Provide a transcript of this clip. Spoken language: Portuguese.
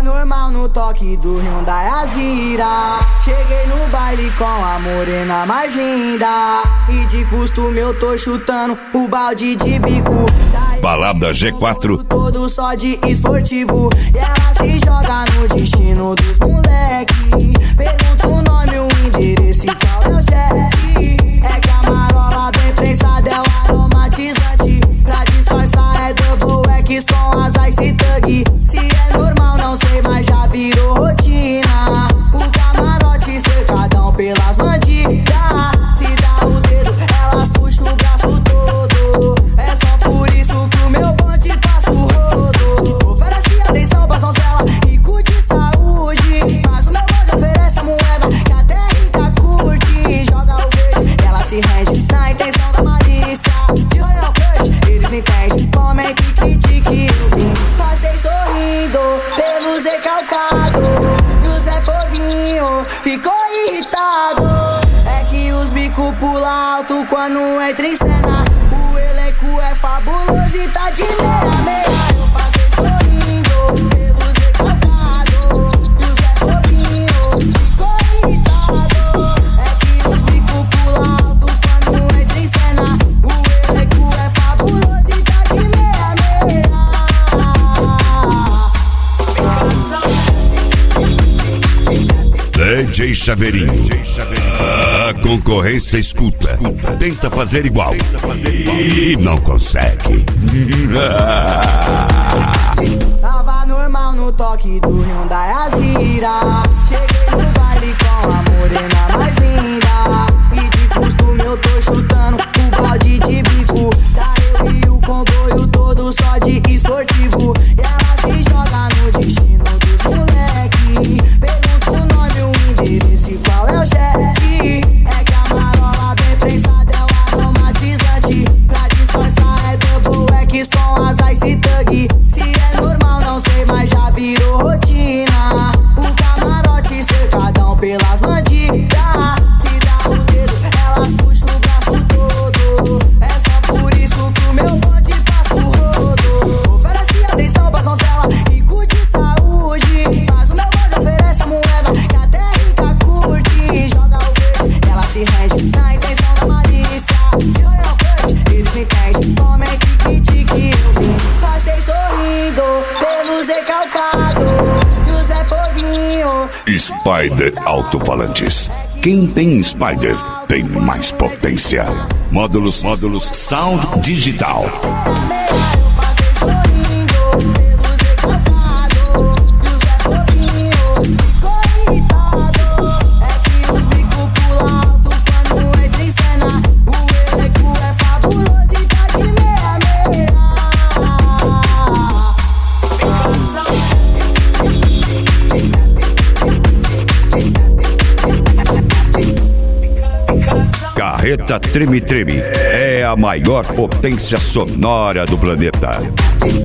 normal no toque do Hyundai Azira. Cheguei no baile com a morena mais linda, e de costume eu tô chutando o balde de bico. Balada G4 todo só de esportivo, e ela se joga no destino dos moleque. Pergunta o nome, o endereço e qual é o jet. É que a marola bem prensada é o aromatizante, pra disfarçar é double X com as Ice Thug. Se é normal não sei, mas já virou rotina. O camarote cercadão pelas mandigas. Se dá o dedo, elas puxam o braço todo. É só por isso que o meu bonde passa o rodo. Oferece atenção pras donzelas, rico de saúde, mas o meu bonde oferece a moeda que até rica curte. Joga o verde, ela se rende na intenção da malícia. De Royal Cut, eles não entendem, comente e critique. Eu vim, passei sorrindo pelo Zé Calcado, e o Zé Povinho ficou irritado. É que os bico pula alto quando entra em cena. O elenco é fabuloso e tá de meia-meia. Eu passei sorrindo pelo Zé Calcado, e o Zé Povinho ficou irritado. É que os bico pula alto quando entra em cena. O elenco é fabuloso e tá de meia-meia. DJ Chaveirinho. A concorrência escuta, tenta fazer igual e não consegue. Tava normal no toque do Hyundai Azira. Cheguei no baile com a morena mais linda, e de costume eu tô chutando o balde de bico. Tá eu e o comboio todo só de esportivo, e ela se joga no destino dos moleque. Pergunta o nome, o endereço e qual é o jet. É que a marola bem prensada é o aromatizante, pra disfarçar é double X com as Ice Thug. Se é normal não sei, mas já virou rotina. O camarote cercadão pelas mandigas. Se dá o dedo, elas puxam o braço todo. É só por isso que o meu bonde passa o rodo. Oferece atenção pras donzelas, rico de saúde, mas o meu bonde oferece a moeda que até rica curte. Joga o verde, ela se rende na intenção da malícia. De Royal Cut, eles não entendem, comente e critique. Eu vim, passei sorrindo pelo Zé Calcado, e o Zé Povinho. Spider Alto-Falantes. Quem tem Spider tem mais potência. Módulos Sound Digital. Carreta Treme Treme é a maior potência sonora do planeta.